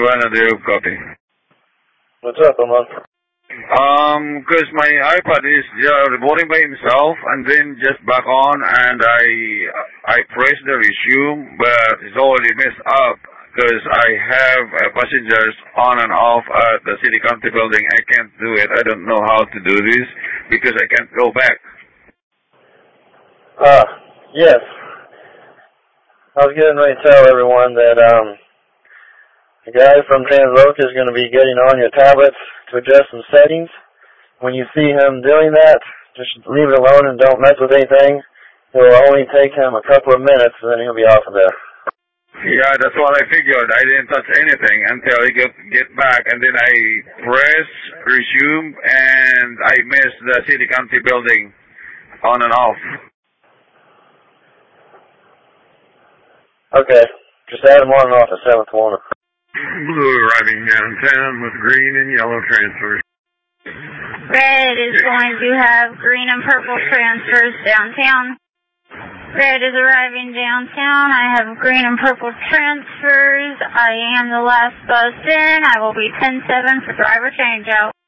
Havana, do you copy? What's up, Amon? Because my iPad is reporting by himself and then just back on, and I press the resume, but it's already messed up because I have passengers on and off at the City County building. I can't do it. I don't know how to do this because I can't go back. Yes. I was getting ready to tell everyone that the guy from Transloc is going to be getting on your tablets to adjust some settings. When you see him doing that, just leave it alone and don't mess with anything. It will only take him a couple of minutes, and then he'll be off of there. Yeah, that's what I figured. I didn't touch anything until he get back, and then I press resume, and I missed the City County building on and off. Okay, just add him on and off the 7th corner. Blue arriving downtown with green and yellow transfers. Red is going to have green and purple transfers downtown. Red is arriving downtown. I have green and purple transfers. I am the last bus in. I will be 10-7 for driver changeout.